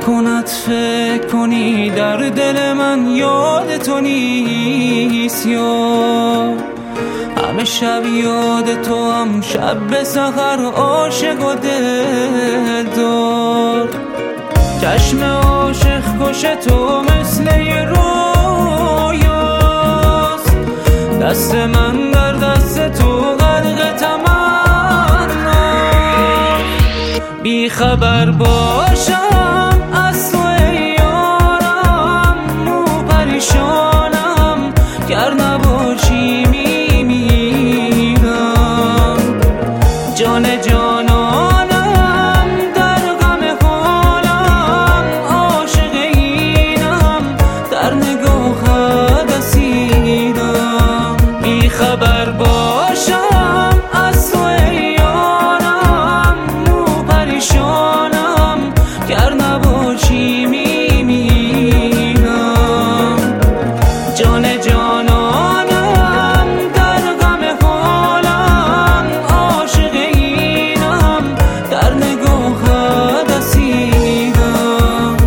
نکند فکر کنی در دل من یاد تو نیست، یا همه شب یاد تو هم شب به سحر عاشق و دلدار. چشم عاشق کش تو مثل یه رویاست، دست من در دست تو غرق تمنا. بی خبر باشم از تو ای یارم، مو پریشانم گر نباشی میمیرم. جان جانانم در غم حالم، عاشق اینم در نگاهت اسیرم. بی خبر باشم از تو ای یارم، مو پریشانم گر نباشی میمیرم. جان جانانم در غم حالم، عاشق اینم در نگاهت اسیرم.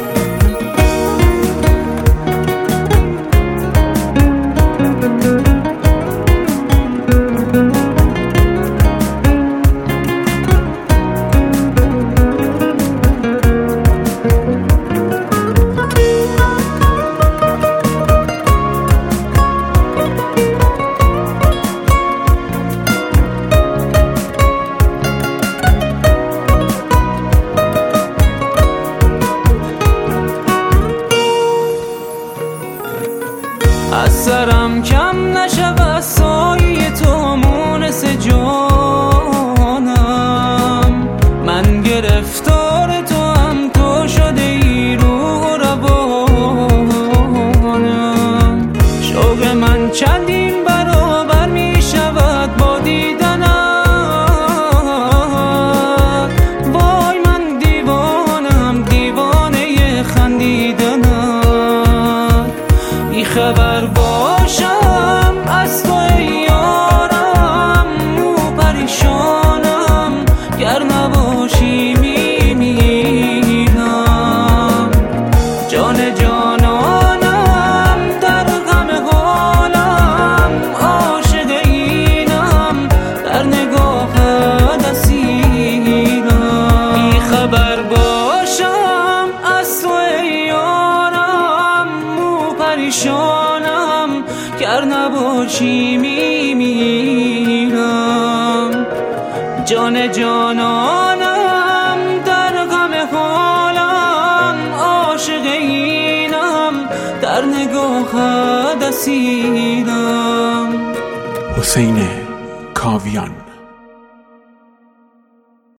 از سرم کم نشود سایه تو مونس جانم، من گرفتار تو هم تو شده ای روح و روانم. شوق من چندین برابر می شود با دیدنم، وای من دیوانم دیوانه خندیدنم. بی خبر باشم از تو ای یارم، مو پریشانم گر نباشی میمیرم. جان جانانم در غم حالم، عاشق اینم در نگاهت اسیرم. بی خبر باشم از تو ای یارم، مو پریشانم گر نباشی میمیرم. جان جانانم در غم حالم، عاشق اینم در نگاهت اسیرم. حسین کاویان.